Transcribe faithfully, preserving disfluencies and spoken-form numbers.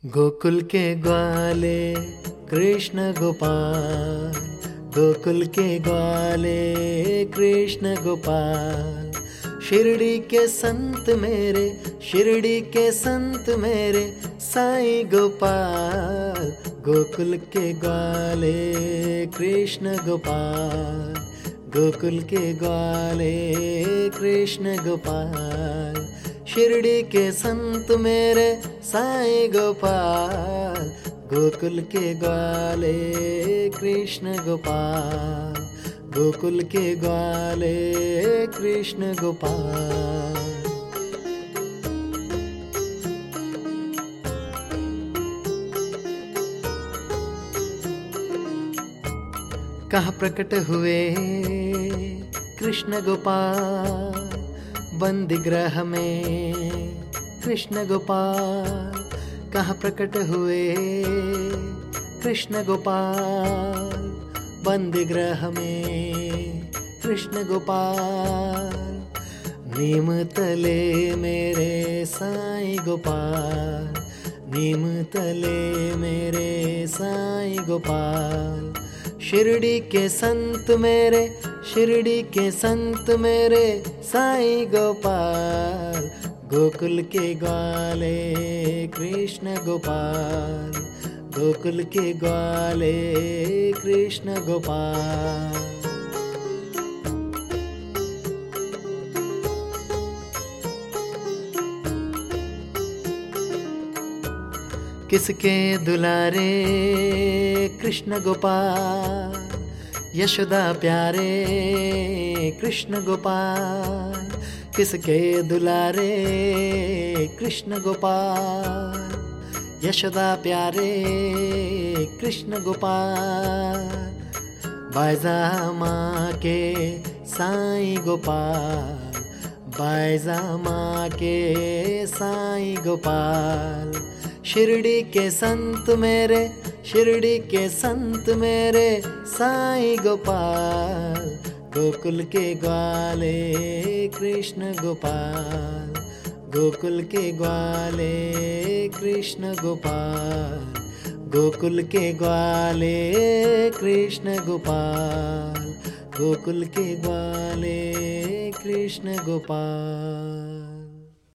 गोकुल के ग्वाले कृष्ण गोपाल, गोकुल के ग्वाले कृष्ण गोपाल। शिरडी के संत मेरे, शिरडी के संत मेरे साईं गोपाल। गोकुल के ग्वाले कृष्ण गोपाल, गोकुल के ग्वाले कृष्ण गोपाल। शिरडी के संत मेरे साईं गोपाल, गोकुल के ग्वाले कृष्ण गोपाल, गोकुल के ग्वाले कृष्ण गोपाल। कहाँ प्रकट हुए कृष्ण गोपाल, बंदी ग्रह में कृष्ण गोपाल। कहाँ प्रकट हुए कृष्ण गोपाल, बंदी ग्रह में कृष्ण गोपाल। नीम तले मेरे साईं गोपाल, नीम तले मेरे साईं गोपाल। शिरडी के संत मेरे, शिरडी के संत मेरे साईं गोपाल। गोकुल के ग्वाले कृष्ण गोपाल, गोकुल के ग्वाले कृष्ण गोपाल। किसके दुलारे कृष्ण गोपाल, यशोदा प्यारे कृष्ण गोपाल। किसके दुलारे कृष्ण गोपाल, यशोदा प्यारे कृष्ण गोपाल। बायजा माँ के साईं गोपाल, बायजा माँ के साईं गोपाल। शिरडी के संत मेरे, शिरडी के संत मेरे साईं गोपाल। गोकुल के ग्वाले कृष्ण गोपाल, गोकुल के ग्वाले कृष्ण गोपाल, गोकुल के ग्वाले कृष्ण गोपाल, गोकुल के ग्वाले कृष्ण गोपाल।